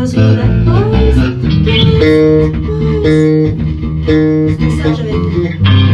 girls, you like boys, girls, boys. C'est ça, j'avais dit.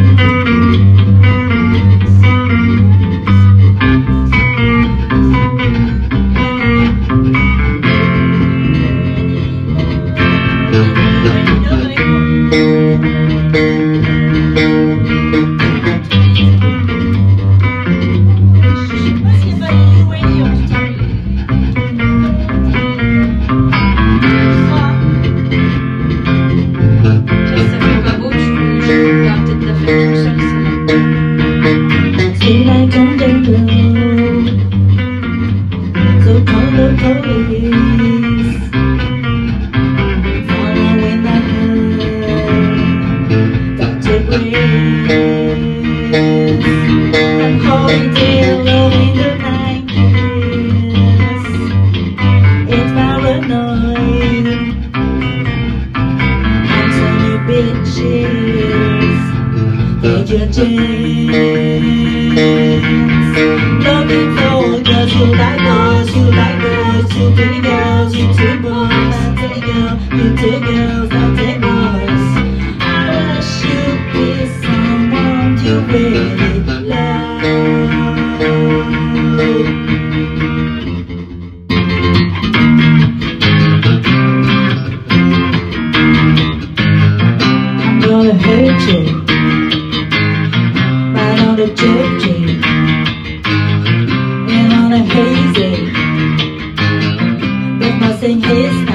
Looking for girls who like boys, you like boys, you pretty girls, you take boys, I take girls, you take girls, I take boys. I wish you'd be someone you really love. I'm gonna hurt you. On a gypsy and on a hazy, but mustn't his